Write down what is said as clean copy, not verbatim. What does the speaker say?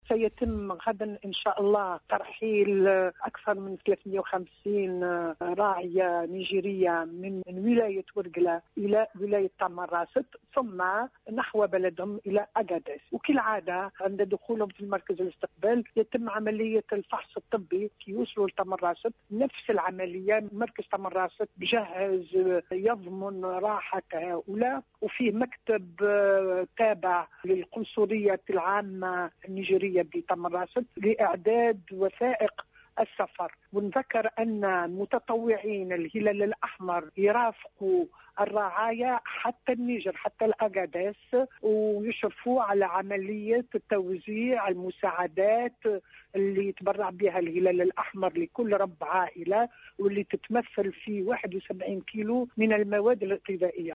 سيتم غدا إن شاء الله ترحيل أكثر من 350 راعية نيجيرية من ولاية ورقلة إلى ولاية تامراست، ثم نحو بلدهم إلى أغاديس. وكل عادة عند دخولهم في المركز الاستقبال يتم عملية الفحص الطبي كي يوصلوا لتامراست. نفس العملية مركز تامراست بجهز يضمن راحة هؤلاء، وفيه مكتب تابع للقنصلية العامة النيجيرية بتامراست لإعداد وثائق السفر. ونذكر أن متطوعين الهلال الأحمر يرافقوا الرعاية حتى النيجر، حتى الأغاديس، ويشرفوا على عملية توزيع المساعدات اللي يتبرع بها الهلال الأحمر لكل رب عائلة، واللي تتمثل في 71 كيلو من المواد الغذائية.